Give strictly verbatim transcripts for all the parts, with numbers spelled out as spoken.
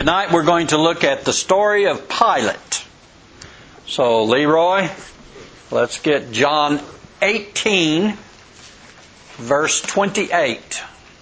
Tonight we're going to look at the story of Pilate. So, Leroy, let's get John eighteen, verse twenty-eight.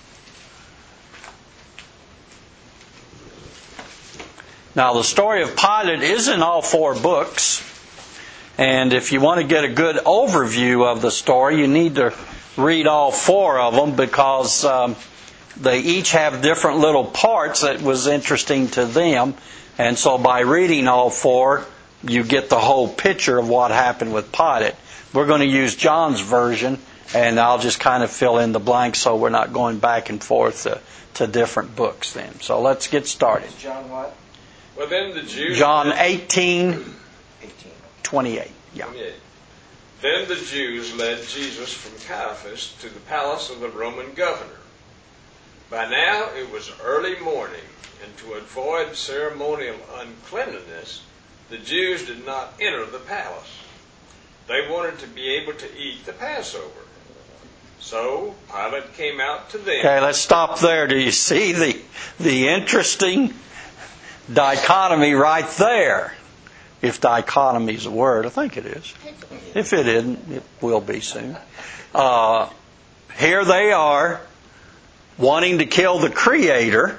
Now, the story of Pilate is in all four books. And if you want to get a good overview of the story, you need to read all four of them because um, they each have different little parts that was interesting to them. And so by reading all four, you get the whole picture of what happened with Pilate. We're going to use John's version, and I'll just kind of fill in the blanks so we're not going back and forth to, to different books then. So let's get started. John what? Well, then the Jews... John eighteen, twenty-eight. Yeah. twenty-eight. Then the Jews led Jesus from Caiaphas to the palace of the Roman governor. By now it was early morning, and to avoid ceremonial uncleanliness, the Jews did not enter the palace. They wanted to be able to eat the Passover. So Pilate came out to them. Okay, let's stop there. Do you see the the interesting dichotomy right there? If dichotomy is a word, I think it is. If it isn't, it will be soon. Uh, here they are wanting to kill the Creator,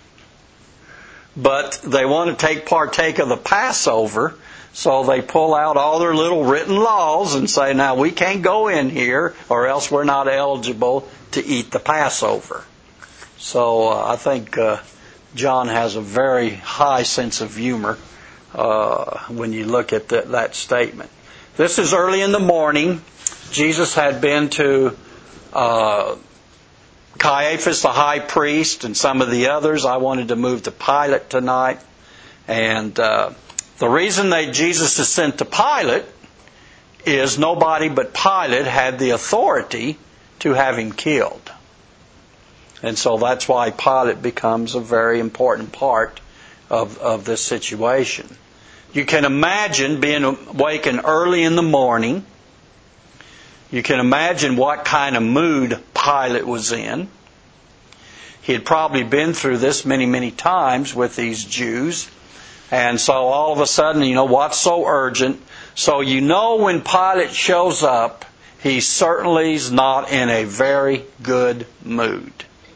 but they want to take partake of the Passover, so they pull out all their little written laws and say, now we can't go in here or else we're not eligible to eat the Passover. So uh, I think uh, John has a very high sense of humor uh, when you look at the, that statement. This is early in the morning. Jesus had been to uh, Caiaphas, the high priest, and some of the others. I wanted to move to Pilate tonight. And uh, the reason that Jesus is sent to Pilate is nobody but Pilate had the authority to have him killed. And so that's why Pilate becomes a very important part of, of this situation. You can imagine being awakened early in the morning. You can imagine what kind of mood Pilate was in. He had probably been through this many, many times with these Jews. And so all of a sudden, you know, what's so urgent? So you know when Pilate shows up, he certainly is not in a very good mood.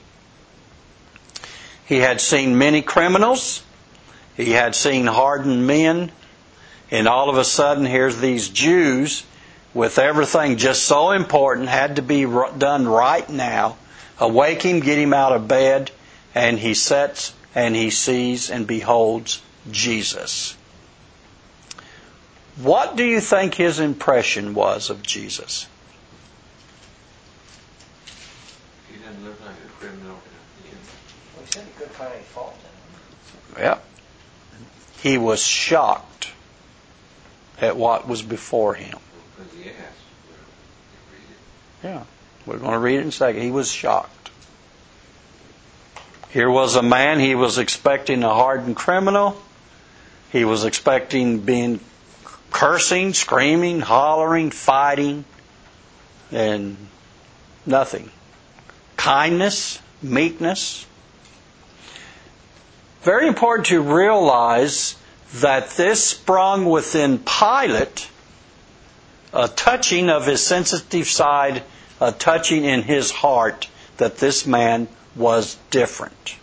He had seen many criminals. He had seen hardened men. And all of a sudden, here's these Jews with everything just so important, had to be done right now. Awake him, get him out of bed, and he sits and he sees and beholds Jesus. What do you think his impression was of Jesus? He didn't look like a criminal. Well, he said he couldn't find any fault in him. Yeah. He was shocked at what was before him. Because he asked. Yeah. We're going to read it in a second. He was shocked. Here was a man, he was expecting a hardened criminal. He was expecting being cursing, screaming, hollering, fighting, and nothing. Kindness, meekness. Very important to realize that this sprung within Pilate, a touching of his sensitive side, a touching in his heart that this man was different.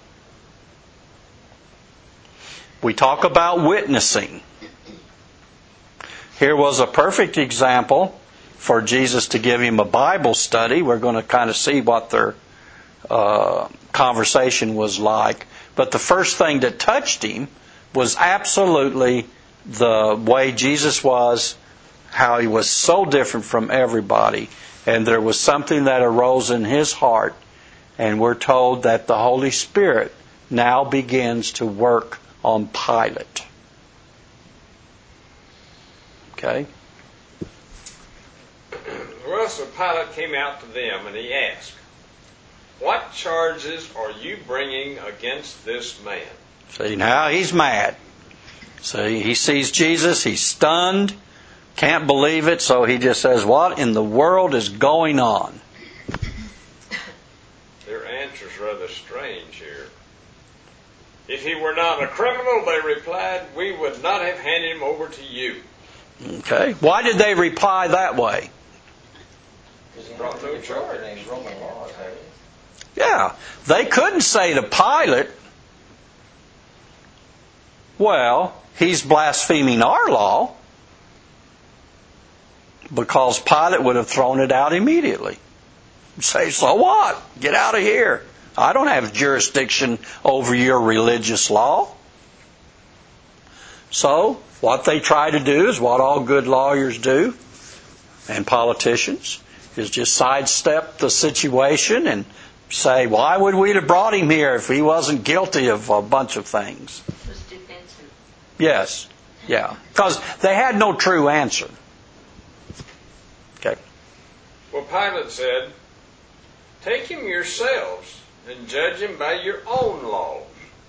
We talk about witnessing. Here was a perfect example for Jesus to give him a Bible study. We're going to kind of see what their uh, conversation was like. But the first thing that touched him was absolutely the way Jesus was, how he was so different from everybody. And there was something that arose in his heart. And we're told that the Holy Spirit now begins to work on Pilate. Okay? Well, so Pilate came out to them and he asked, "What charges are you bringing against this man?" See, now he's mad. See, he sees Jesus, he's stunned, can't believe it, so he just says, what in the world is going on? Their answer's rather strange here. If he were not a criminal, they replied, we would not have handed him over to you. Okay. Why did they reply that way? Because he brought no charge in Roman laws, have you? Yeah. They couldn't say to Pilate, well, he's blaspheming our law, because Pilate would have thrown it out immediately. Say, so what? Get out of here. I don't have jurisdiction over your religious law. So, what they try to do is what all good lawyers do, and politicians, is just sidestep the situation and say, why would we have brought him here if he wasn't guilty of a bunch of things? It was defensive. Yes. Yeah. Because they had no true answer. Okay. Well, Pilate said, take him yourselves and judge him by your own laws.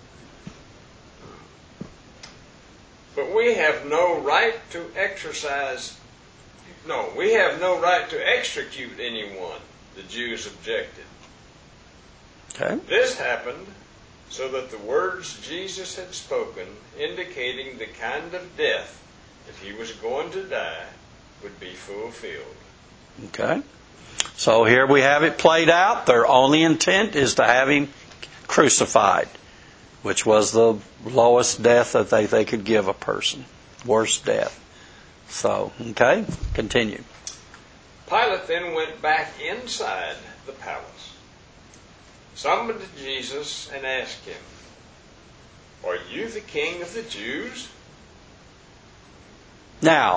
But we have no right to exercise, no, we have no right to execute anyone, the Jews objected. Okay. This happened so that the words Jesus had spoken, indicating the kind of death that he was going to die, would be fulfilled. Okay. So here we have it played out. Their only intent is to have him crucified, which was the lowest death that they, they could give a person. Worst death. So, okay, continue. Pilate then went back inside the palace, summoned Jesus, and asked him, are you the king of the Jews? Now,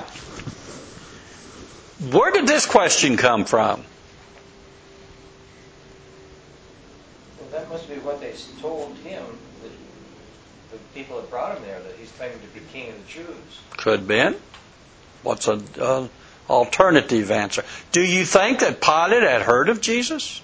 where did this question come from? Well, that must be what they told him, that the people that brought him there, that he's claiming to be king of the Jews. Could been. What's an uh, alternative answer? Do you think that Pilate had heard of Jesus?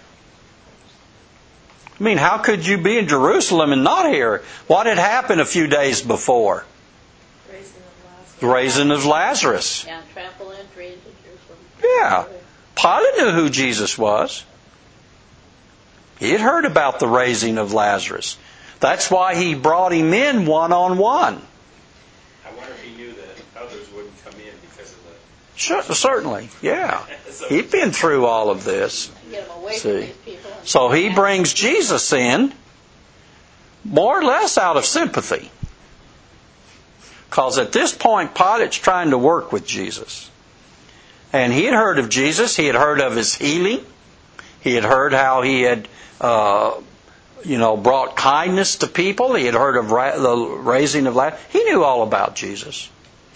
I mean, how could you be in Jerusalem and not hear? What had happened a few days before? Raising of Lazarus. The raising of Lazarus. Yeah, trample entry into Jerusalem. Yeah. Pilate knew who Jesus was. He had heard about the raising of Lazarus. That's why he brought him in one-on-one. I wonder if he knew that others wouldn't come in because of the... Sure, certainly, yeah. He'd been through all of this. Get them away See. from these people. So he brings Jesus in more or less out of sympathy. Because at this point, Pilate's trying to work with Jesus. And he had heard of Jesus. He had heard of his healing. He had heard how he had, uh, you know, brought kindness to people. He had heard of ra- the raising of Lazarus. He knew all about Jesus.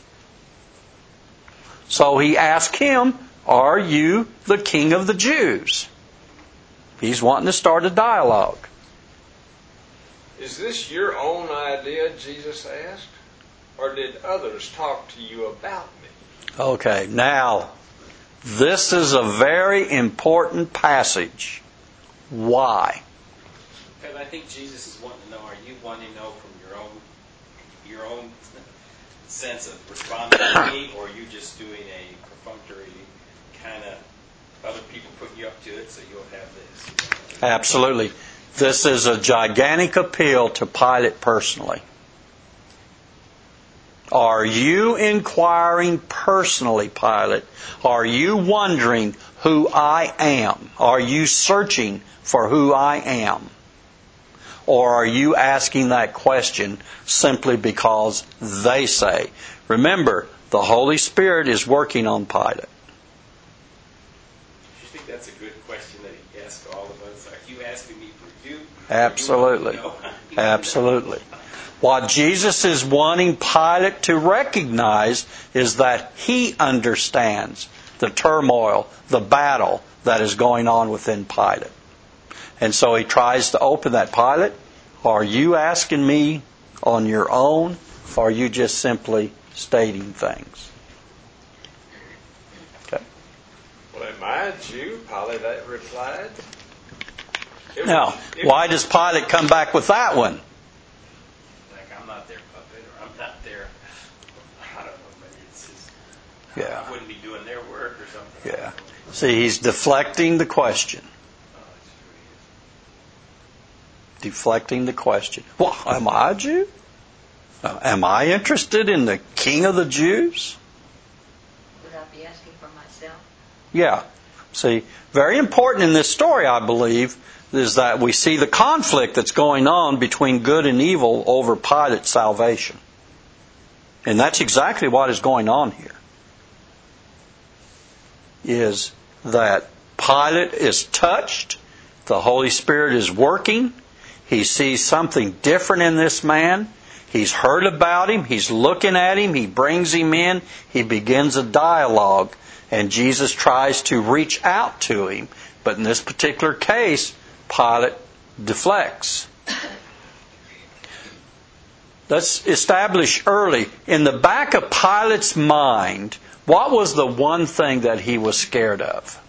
So he asked him, are you the king of the Jews? He's wanting to start a dialogue. Is this your own idea, Jesus asked? Or did others talk to you about me? Okay, now, this is a very important passage. Why? Because I think Jesus is wanting to know, are you wanting to know from your own your own sense of responding to me, or are you just doing a perfunctory kind of other people putting you up to it so you'll have this? Absolutely. This is a gigantic appeal to Pilate personally. Are you inquiring personally, Pilate? Are you wondering who I am? Are you searching for who I am? Or are you asking that question simply because they say? Remember, the Holy Spirit is working on Pilate. Do you think that's a good question that he asked all of us? Are you asking me for you? Absolutely. You know? Absolutely. What Jesus is wanting Pilate to recognize is that he understands the turmoil, the battle that is going on within Pilate. And so he tries to open that. Pilate, are you asking me on your own, or are you just simply stating things? Okay. Well, am I a Jew? Pilate replied. It Now, was, it why does Pilate come back with that one? Like, I'm not their puppet, or I'm not their, I don't know, maybe it's just, Yeah. I wouldn't be doing their work or something. Yeah. See, he's deflecting the question. Oh, it's true. Deflecting the question. Well, am I a Jew? Uh, am I interested in the King of the Jews? Would I be asking for myself? Yeah. See, very important in this story, I believe, is that we see the conflict that's going on between good and evil over Pilate's salvation. And that's exactly what is going on here. Is that Pilate is touched, the Holy Spirit is working, he sees something different in this man, he's heard about him, he's looking at him, he brings him in, he begins a dialogue, and Jesus tries to reach out to him. But in this particular case, Pilate deflects. Let's establish early, in the back of Pilate's mind, what was the one thing that he was scared of?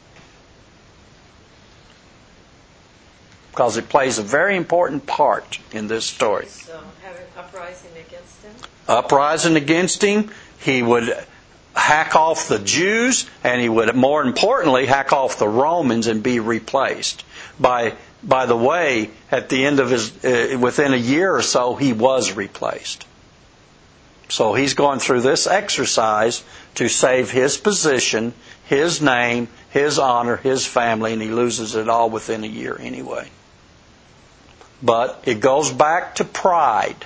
Because it plays a very important part in this story. So, having uprising against him? Uprising against him, he would hack off the Jews, and he would, more importantly, hack off the Romans and be replaced. By by the way, at the end of his, uh, within a year or so, he was replaced. So he's going through this exercise to save his position, his name, his honor, his family, and he loses it all within a year anyway. But it goes back to pride.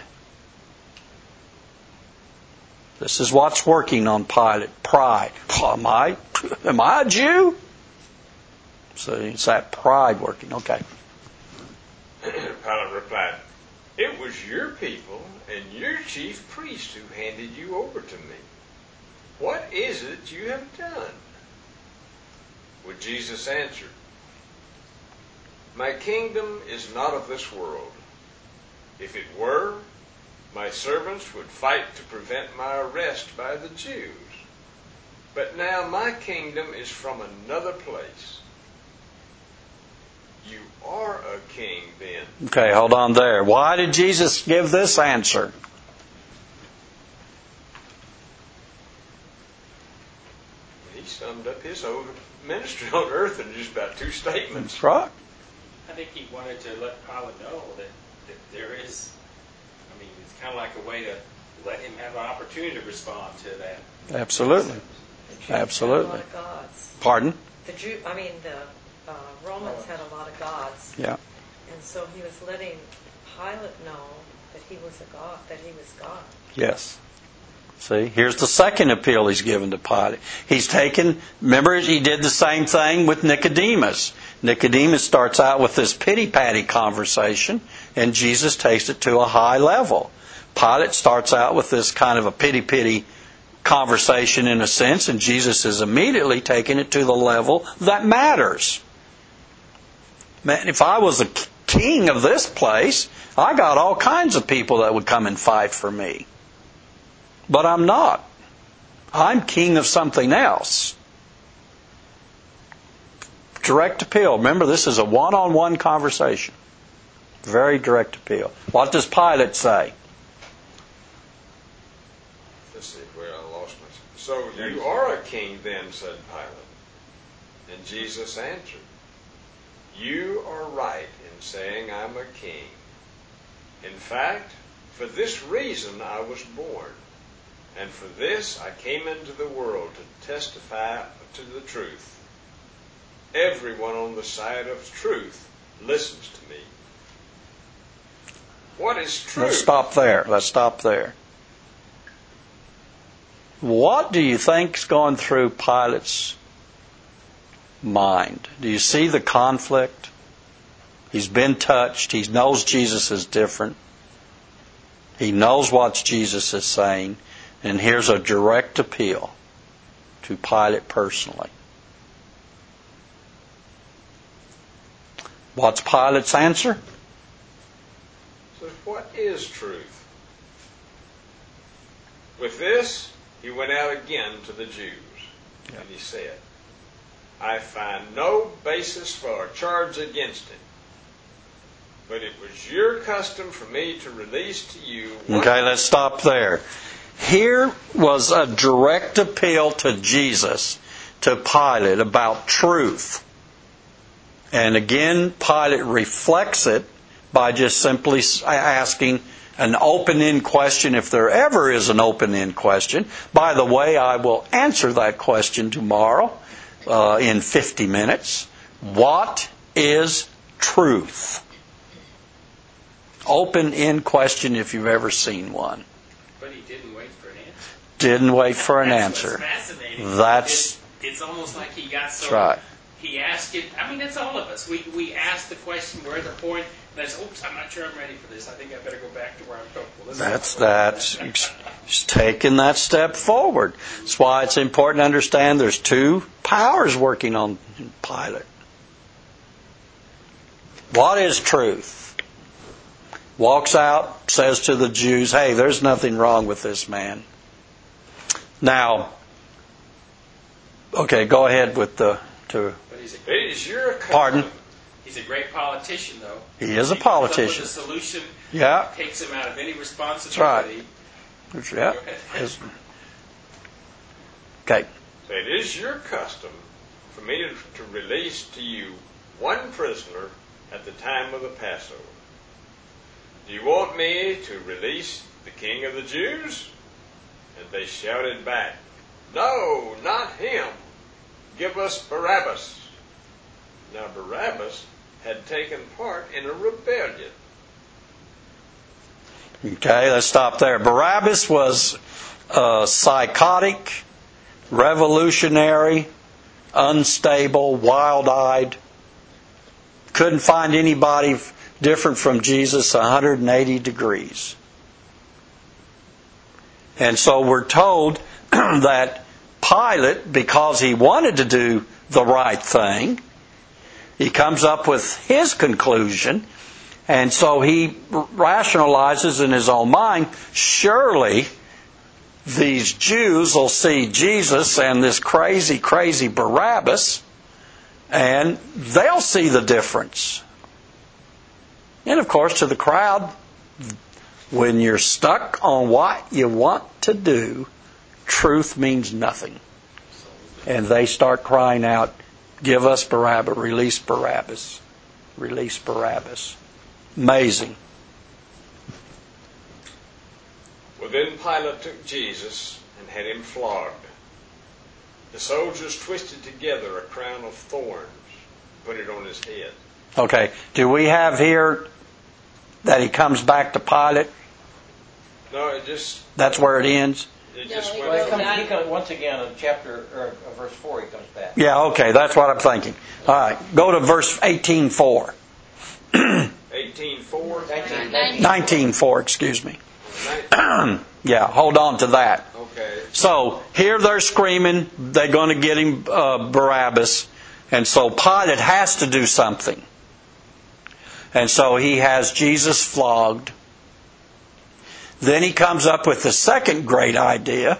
This is what's working on Pilate. Pride. Am I, am I a Jew? So it's that pride working. Okay. Pilate replied, "It was your people and your chief priest who handed you over to me. What is it you have done?" Well, Jesus answered, "My kingdom is not of this world. If it were, my servants would fight to prevent my arrest by the Jews. But now my kingdom is from another place. You are a king then." Okay, hold on there. Why did Jesus give this answer? He summed up his whole ministry on earth in just about two statements. That's right. I think he wanted to let Pilate know that, that there is, I mean, it's kind of like a way to let him have an opportunity to respond to that. Absolutely. The Jews Absolutely. had a lot of gods. Pardon? The Jew, I mean, the uh, Romans had a lot of gods. Yeah. And so he was letting Pilate know that he was a god, that he was God. Yes. See, here's the second appeal he's given to Pilate. He's taken, remember he did the same thing with Nicodemus. Nicodemus starts out with this pity-patty conversation, and Jesus takes it to a high level. Pilate starts out with this kind of a pity-pity conversation in a sense, and Jesus is immediately taking it to the level that matters. Man, if I was a king of this place, I got all kinds of people that would come and fight for me. But I'm not. I'm king of something else. Direct appeal. Remember, this is a one-on-one conversation. Very direct appeal. What does Pilate say? Let's see where I lost myself. "So you are a king then," said Pilate. And Jesus answered, "You are right in saying I'm a king. In fact, for this reason I was born. And for this I came into the world to testify to the truth. Everyone on the side of truth listens to me." What is truth? Let's stop there. Let's stop there. What do you think's going through Pilate's mind? Do you see the conflict? He's been touched. He knows Jesus is different. He knows what Jesus is saying. And here's a direct appeal to Pilate personally. What's Pilate's answer? So what is truth? With this, he went out again to the Jews, Yeah. and he said, "I find no basis for a charge against him. But it was your custom for me to release to you..." Okay, let's stop there. Here was a direct appeal to Jesus, to Pilate, about truth. And again, Pilate reflects it by just simply asking an open-end question, if there ever is an open-end question. By the way, I will answer that question tomorrow uh, in fifty minutes. What is truth? Open-end question if you've ever seen one. But he didn't wait for an answer. Didn't wait for an That's answer. What's fascinating. That's, it's, it's almost like he got so... that's right. He asked it. I mean, that's all of us. We we ask the question, where the point, and I say, oops, I'm not sure I'm ready for this. I think I better go back to where I'm comfortable. This That's that's just taking that step forward. That's why it's important to understand there's two powers working on Pilate. What is truth? Walks out, says to the Jews, hey, there's nothing wrong with this man. Now, okay, go ahead with the... to. But he's a, It is your custom. Pardon? he's a great politician, though. He is a He comes up politician. with a solution. Yeah. Takes him out of any responsibility. That's right. Yeah. Go ahead. His- Okay. It is your custom for me to, to release to you one prisoner at the time of the Passover. Do you want me to release the King of the Jews? And they shouted back, no, not him. Give us Barabbas. Now Barabbas had taken part in a rebellion. Okay, let's stop there. Barabbas was uh, psychotic, revolutionary, unstable, wild-eyed. Couldn't find anybody different from Jesus one hundred eighty degrees. And so we're told that Pilate, because he wanted to do the right thing, he comes up with his conclusion, and so he rationalizes in his own mind, surely these Jews will see Jesus and this crazy, crazy Barabbas, and they'll see the difference. And of course, to the crowd, when you're stuck on what you want to do, truth means nothing. And they start crying out, give us Barabbas, release Barabbas, release Barabbas. Amazing. Well, then Pilate took Jesus and had him flogged. The soldiers twisted together a crown of thorns, put it on his head. Okay, do we have here that he comes back to Pilate? No, it just... That's where it ends? It No, just he went Well, he from... comes, he comes, once again, in chapter, or uh, verse four, he comes back. Yeah, okay, that's what I'm thinking. All right, go to verse eighteen four. eighteen four? nineteen four, excuse me. Yeah, hold on to that. Okay. So, here they're screaming, they're going to get him uh, Barabbas, and so Pilate has to do something. And so he has Jesus flogged. Then he comes up with the second great idea,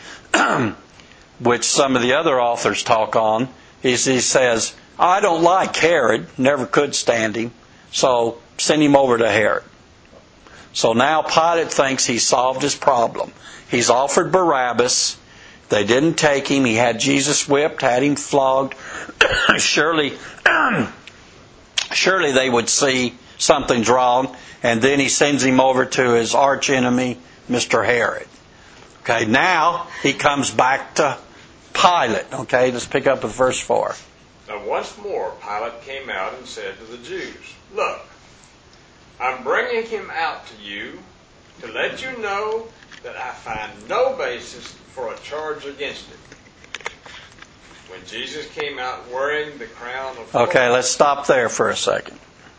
which some of the other authors talk on, is he says, I don't like Herod, never could stand him, so send him over to Herod. So now Pilate thinks he solved his problem. He's offered Barabbas. They didn't take him. He had Jesus whipped, had him flogged. surely, surely they would see something's wrong. And then he sends him over to his archenemy, Mister Herod. Okay, now he comes back to Pilate. Okay, let's pick up with verse four. Now once more Pilate came out and said to the Jews, look, I'm bringing him out to you to let you know that I find no basis for a charge against him. When Jesus came out wearing the crown of thorns... Okay, let's stop there for a second.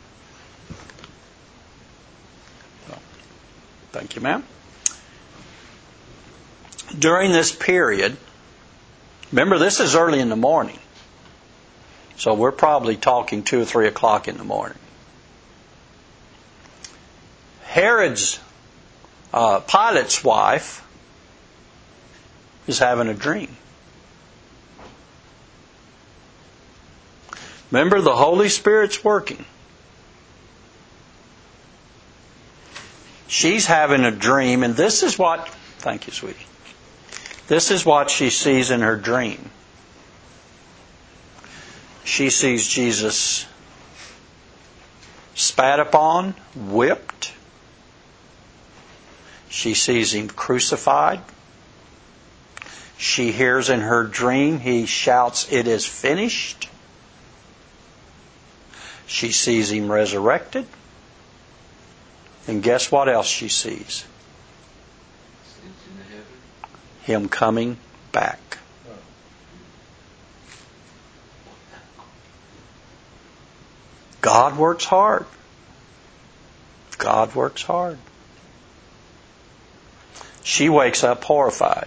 Thank you, ma'am. During this period, remember this is early in the morning, so we're probably talking two or three o'clock in the morning. Herod's, uh, Pilate's wife is having a dream. Remember, the Holy Spirit's working. She's having a dream, and this is what, thank you, sweetie. This is what she sees in her dream. She sees Jesus spat upon, whipped. She sees him crucified. She hears in her dream he shouts, "It is finished." She sees him resurrected. And guess what else she sees? Him coming back. God works hard. God works hard. She wakes up horrified.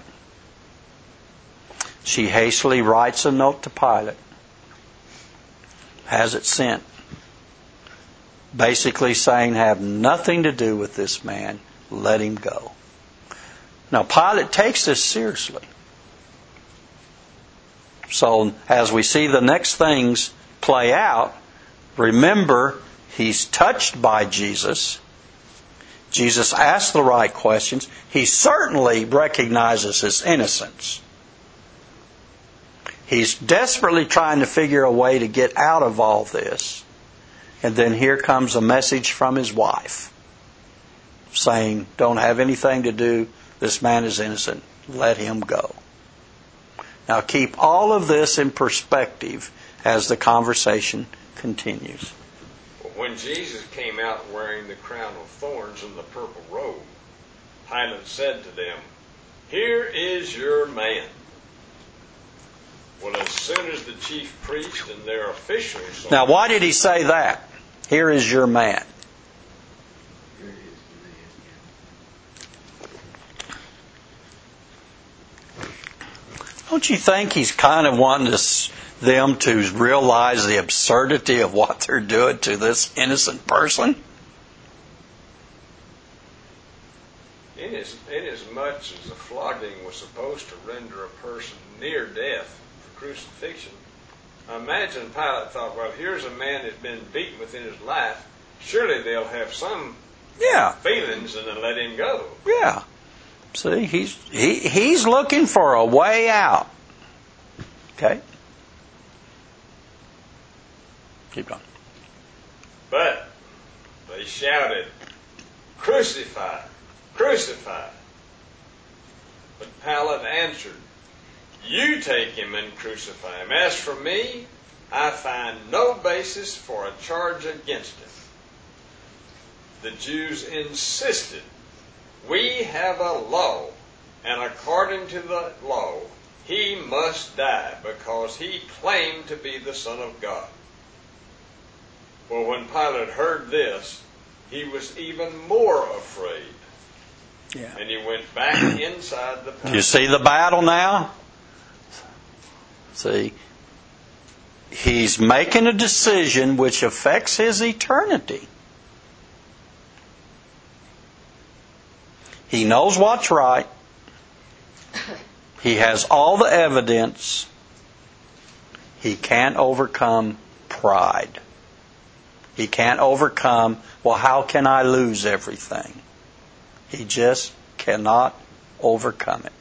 She hastily writes a note to Pilate, has it sent, basically saying, have nothing to do with this man, let him go. Now, Pilate takes this seriously. So, as we see the next things play out, remember, he's touched by Jesus. Jesus asked the right questions. He certainly recognizes his innocence. He's desperately trying to figure a way to get out of all this. And then here comes a message from his wife saying, don't have anything to do. This man is innocent. Let him go. Now keep all of this in perspective as the conversation continues. When Jesus came out wearing the crown of thorns and the purple robe, Pilate said to them, "Here is your man." Well, as soon as the chief priest and their officials... Now, why did he say that? Here is your man. Don't you think he's kind of wanting to, them to realize the absurdity of what they're doing to this innocent person? In as, in as much as a flogging was supposed to render a person near death for crucifixion, I imagine Pilate thought, well, here's a man that's been beaten within his life. Surely they'll have some yeah. feelings and then let him go. Yeah. See, he's he he's looking for a way out. Okay? Keep going. But they shouted, "Crucify! Crucify!" But Pilate answered, "You take him and crucify him. As for me, I find no basis for a charge against him." The Jews insisted, "We have a law, and according to the law, he must die because he claimed to be the Son of God." Well, when Pilate heard this, he was even more afraid. Yeah. And he went back inside the palace. You see the battle now? See, he's making a decision which affects his eternity. He knows what's right. He has all the evidence. He can't overcome pride. He can't overcome, well, how can I lose everything? He just cannot overcome it.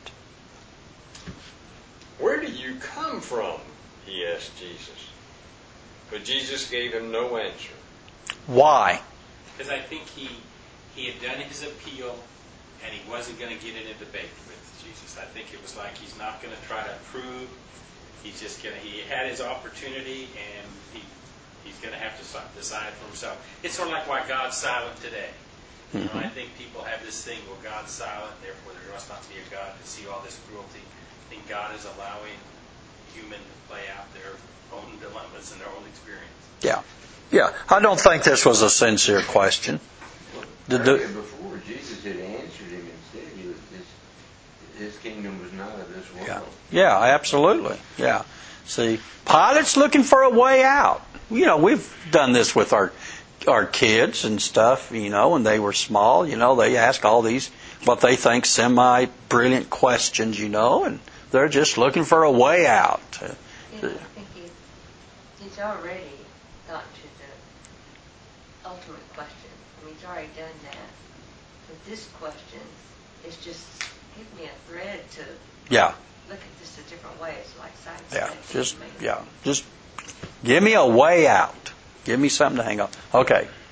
"Where do you come from?" he asked Jesus. But Jesus gave him no answer. Why? Because I think he he had done his appeal and he wasn't going to get in a debate with Jesus. I think it was like he's not going to try to prove. He's just going to, he had his opportunity and he he's going to have to decide for himself. It's sort of like why God's silent today. You know, I think people have this thing, well, God's silent, therefore there must not be a God to see all this cruelty. I think God is allowing human to play out their own dilemmas and their own experience. Yeah. Yeah. I don't think this was a sincere question. Did the, before, Jesus had answered him and said he was, his, his kingdom was not of this world. Yeah. Yeah, absolutely. Yeah. See, Pilate's looking for a way out. You know, we've done this with our our kids and stuff, you know, when they were small, you know, they ask all these, what they think, semi-brilliant questions, you know, and they're just looking for a way out. You know, I think he, he's already gotten to the ultimate question. I mean, he's already done that. But this question is just, give me a thread to yeah. look at this a different way. It's like science. Yeah, just, yeah, just give me a way out. Give me something to hang on. Okay.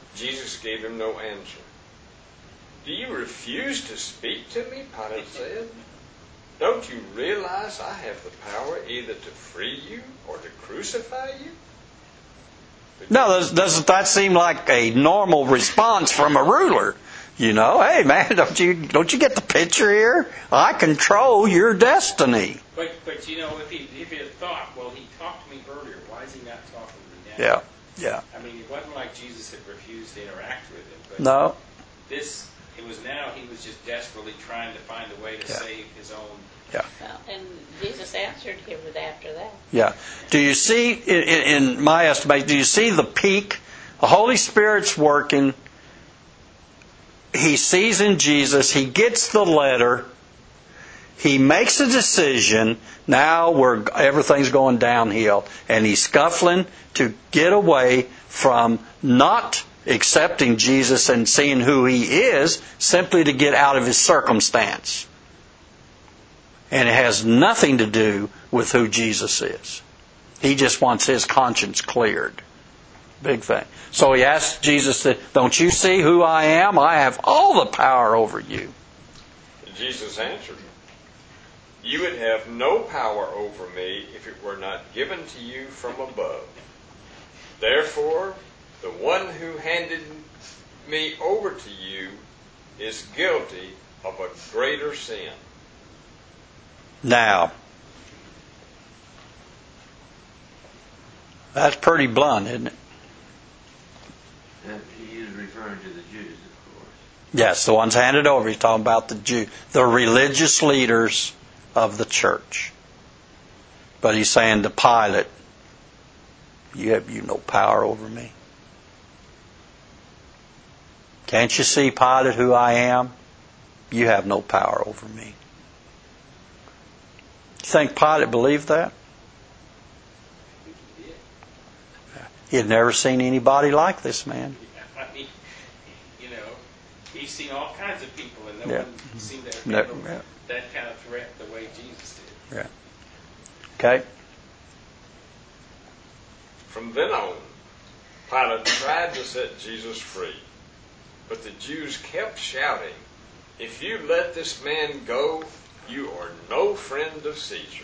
Jesus gave him no answer. Do you refuse to speak to me? Pilate said. Don't you realize I have the power either to free you or to crucify you? But No, does- doesn't that seem like a normal response from a ruler? You know, hey man, don't you don't you get the picture here? I control your destiny. But but you know, if he if he had thought, well, he talked to me earlier. Why is he not talking to me now? Yeah, yeah. I mean, it wasn't like Jesus had refused to interact with him. But No. this, it was now he was just desperately trying to find a way to Yeah. save his own. Yeah. Well, and Jesus answered him with after that. Yeah. Do you see, in, in my estimation, do you see the peak? The Holy Spirit's working. He sees in Jesus. He gets the letter. He makes a decision. Now we're everything's going downhill. And he's scuffling to get away from not accepting Jesus and seeing who He is, simply to get out of his circumstance. And it has nothing to do with who Jesus is. He just wants his conscience cleared. Big thing. So he asked Jesus, don't you see who I am? I have all the power over you. And Jesus answered, you would have no power over me if it were not given to you from above. Therefore, the one who handed me over to you is guilty of a greater sin. Now, that's pretty blunt, isn't it? And he is referring to the Jews, of course. Yes, the ones handed over. He's talking about the Jew, the religious leaders of the church. But he's saying to Pilate, you have you no power over me. Can't you see, Pilate, who I am? You have no power over me. You think Pilate believed that? He had never seen anybody like this man. I mean, you know, he's seen all kinds of people, and no Yeah. one seemed to have No, handled yeah. that kind of threat the way Jesus did. Yeah. Okay. From then on, Pilate tried to set Jesus free. But the Jews kept shouting, if you let this man go, you are no friend of Caesar's.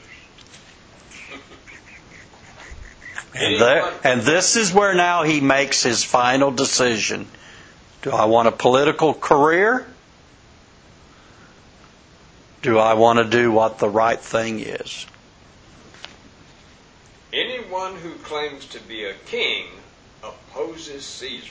And, there, and this is where now he makes his final decision. Do I want a political career? Do I want to do what the right thing is? Anyone who claims to be a king opposes Caesar.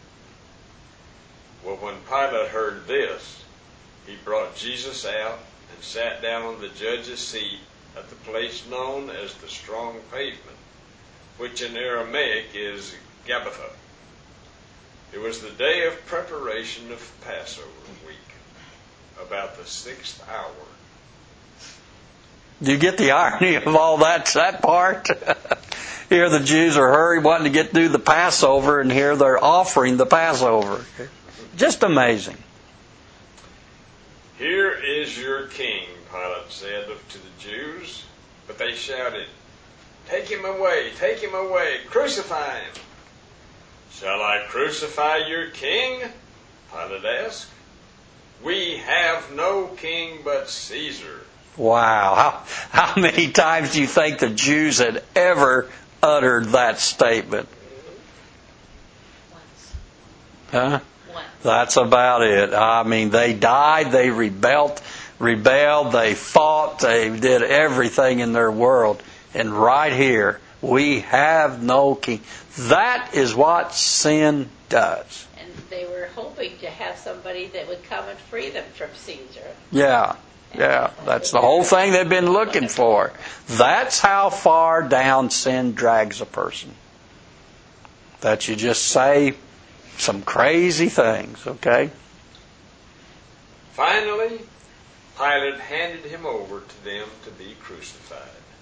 Well, when Pilate heard this, he brought Jesus out and sat down on the judge's seat at the place known as the Strong Pavement, which in Aramaic is Gabbatha. It was the day of preparation of Passover week, about the sixth hour. Do you get the irony of all that, that part? Here the Jews are hurried, wanting to get through the Passover, and here they're offering the Passover. Just amazing. Here is your king, Pilate said to the Jews. But they shouted, take him away, take him away, crucify him. Shall I crucify your king? Pilate asked. We have no king but Caesar. Wow. How, how many times do you think the Jews had ever uttered that statement? Once. Huh? Once. That's about it. I mean, they died, they rebelled, rebelled, they fought, they did everything in their world. And right here, we have no king. That is what sin does. And they were hoping to have somebody that would come and free them from Caesar. Yeah, yeah. That's the whole thing they've been looking for. That's how far down sin drags a person. That you just say some crazy things, okay? Finally, Pilate handed him over to them to be crucified.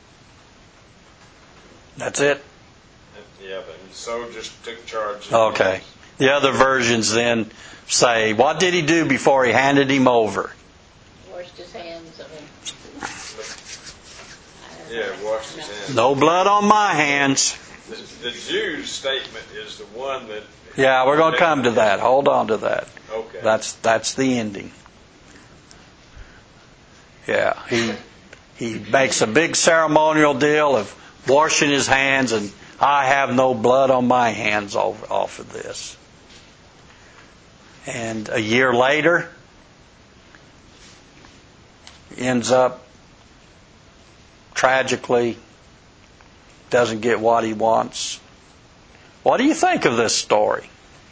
That's it? Yeah, but so just took charge. Okay. The other versions then say, what did he do before he handed him over? Washed his hands of him. Yeah, washed his hands. No blood on my hands. The, the Jews' statement is the one that. Yeah, we're going to come to that. Hold on to that. Okay. That's that's the ending. Yeah, he he makes a big ceremonial deal of washing his hands, and I have no blood on my hands off, off of this. And a year later, ends up tragically doesn't get what he wants. What do you think of this story?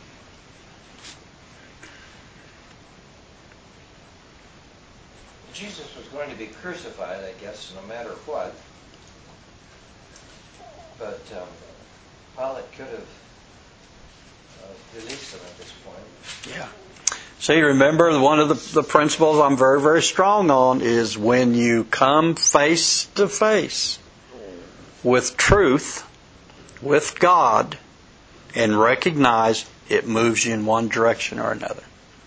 Jesus was going to be crucified, I guess, no matter what. But um, Pilate could have uh, released him at this point. Yeah. See, remember, one of the, the principles I'm very, very strong on is when you come face to face with truth, with God, and recognize it moves you in one direction or another.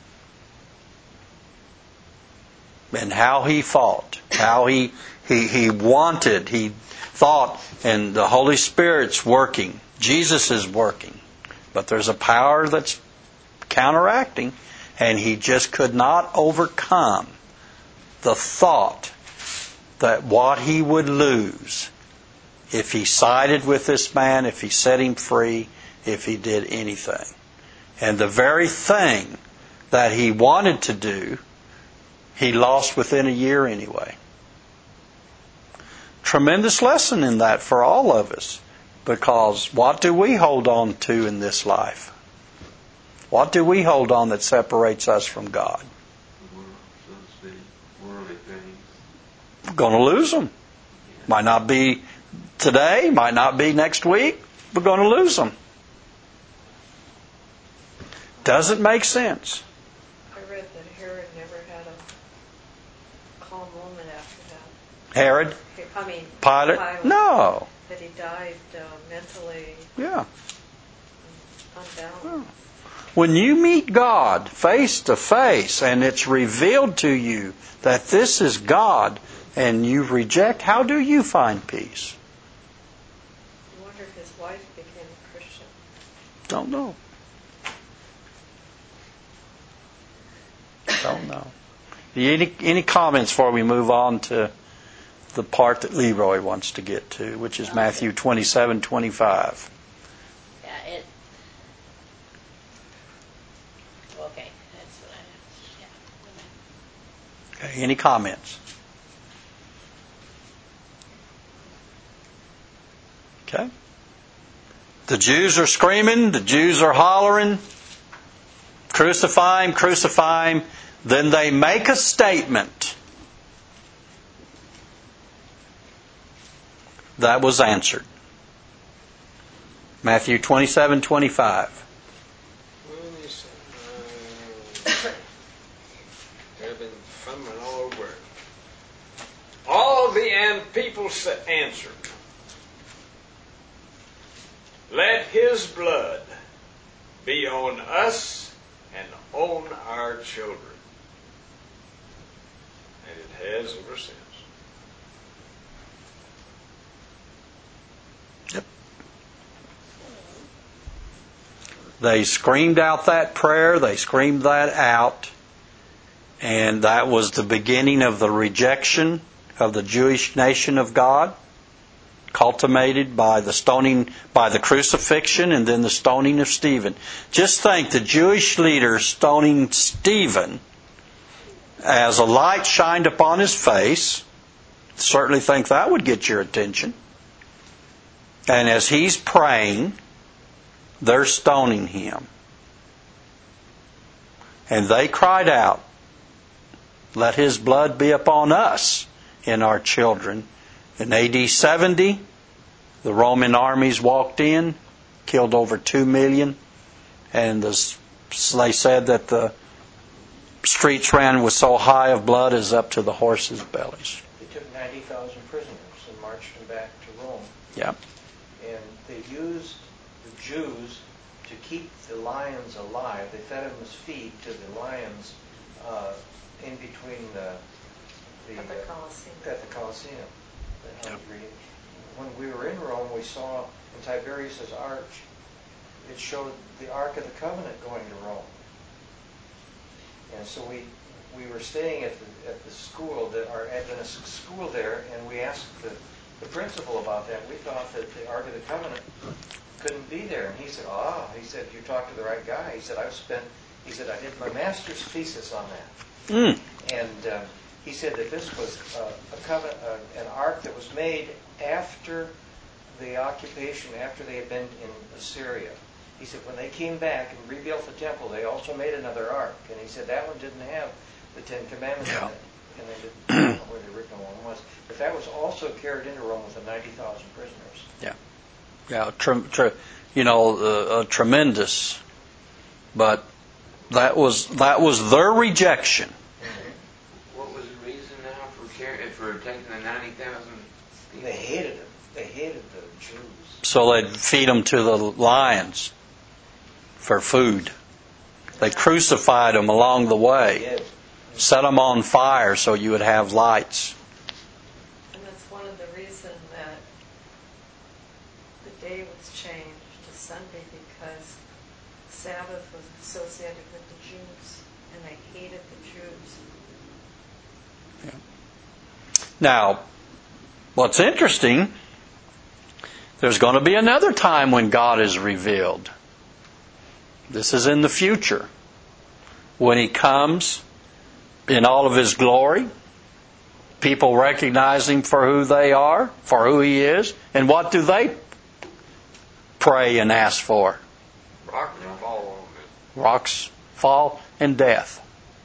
And how he fought, how he, he, he wanted, he thought, and the Holy Spirit's working. Jesus is working. But there's a power that's counteracting, and he just could not overcome the thought that what he would lose if he sided with this man, if he set him free, if he did anything. And the very thing that he wanted to do, he lost within a year anyway. Tremendous lesson in that for all of us. Because what do we hold on to in this life? What do we hold on that separates us from God? So to speak, worldly things. We're going to lose them. Might not be today, might not be next week. We're going to lose them. Doesn't make sense. I read that Herod never had a calm moment after that. Herod? I mean, Pilate? Pilate. No. That he died uh, mentally Yeah. unbalanced. When you meet God face to face and it's revealed to you that this is God and you reject, how do you find peace? I wonder if his wife became a Christian. Don't know. Don't know. Any, any comments before we move on to the part that Leroy wants to get to, which is Matthew twenty-seven twenty-five? Yeah, it. Okay, that's what I have. Yeah. Okay, any comments? Okay. The Jews are screaming, the Jews are hollering, crucify him, crucify him. Then they make a statement that was answered. Matthew twenty-seven twenty-five. I've been fumbling all over it. All the an- people answered, "Let his blood be on us and on our children." And it has ever since. Yep. They screamed out that prayer. They screamed that out. And that was the beginning of the rejection of the Jewish nation of God, culminated by the stoning, by the crucifixion and then the stoning of Stephen. Just think, the Jewish leader stoning Stephen, as a light shined upon his face, certainly think that would get your attention. And as he's praying, they're stoning him. And they cried out, "Let his blood be upon us and our children." In A D seventy, the Roman armies walked in, killed over two million, and the, they said that the streets ran with so high of blood as up to the horses' bellies. They took ninety thousand prisoners and marched them back to Rome. Yep. And they used the Jews to keep the lions alive. They fed them as feed to the lions uh, in between the, the At the uh, Colosseum. At the Colosseum. Yep. when we were in Rome, we saw in Tiberius's Arch, it showed the Ark of the Covenant going to Rome. And so we we were staying at the, at the school, the, our Adventist school there, and we asked the, the principal about that. We thought that the Ark of the Covenant couldn't be there. And he said, ah, he said, you talked to the right guy. He said, I've spent, he said, I did my master's thesis on that. Mm. And um, he said that this was uh, a covenant, uh, an ark that was made after the occupation, after they had been in Assyria. He said when they came back and rebuilt the temple, they also made another ark. And he said that one didn't have the Ten Commandments Yeah. in it. And they didn't know where the original one was. But that was also carried into Rome with the ninety thousand prisoners. Yeah. Yeah, tre- tre- you know, uh, uh, tremendous. But that was that was their rejection. What was the reason now for carrying, for taking the ninety thousand people? They hated it. They hated the Jews. So they'd feed them to the lions for food. They crucified them along the They way, did. set them on fire so you would have lights. And that's one of the reasons that the day was changed to Sunday, because Sabbath was associated with the Jews, and they hated the Jews. Now, what's interesting, there's going to be another time when God is revealed. This is in the future. When He comes in all of His glory, people recognize Him for who they are, for who He is, and what do they pray and ask for? Rock will fall on it. Rocks fall and death.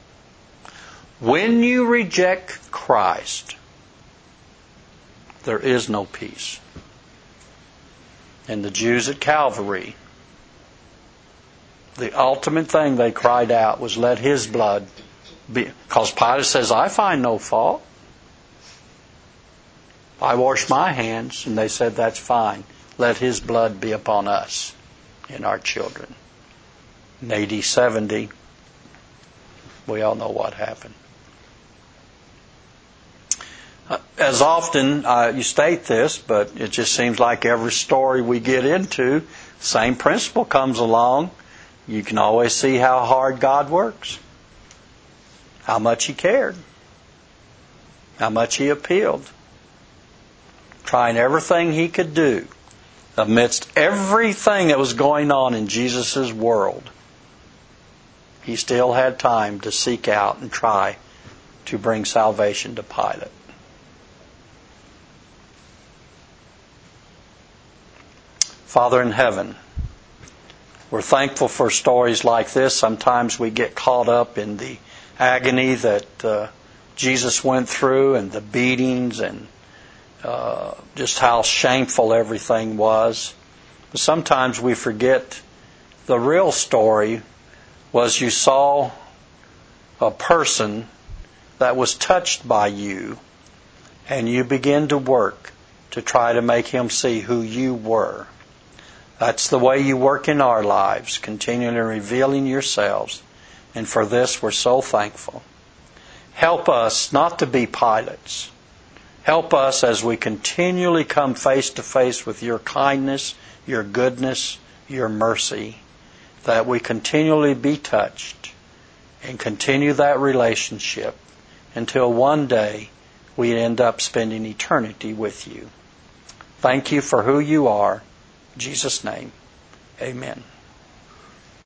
When you reject Christ, there is no peace. And the Jews at Calvary, the ultimate thing they cried out was, let His blood be. Because Pilate says, I find no fault. I wash my hands. And they said, that's fine. Let His blood be upon us and our children. In A D seventy, we all know what happened. As often, uh, you state this, but it just seems like every story we get into, same principle comes along. You can always see how hard God works, how much He cared, how much He appealed, trying everything He could do amidst everything that was going on in Jesus' world. He still had time to seek out and try to bring salvation to Pilate. Father in heaven, we're thankful for stories like this. Sometimes we get caught up in the agony that uh, Jesus went through and the beatings and uh, just how shameful everything was. But sometimes we forget the real story was you saw a person that was touched by you, and you began to work to try to make him see who you were. That's the way you work in our lives, continually revealing yourselves. And for this, we're so thankful. Help us not to be Pilates. Help us as we continually come face to face with your kindness, your goodness, your mercy, that we continually be touched and continue that relationship until one day we end up spending eternity with you. Thank you for who you are. In Jesus' name, amen.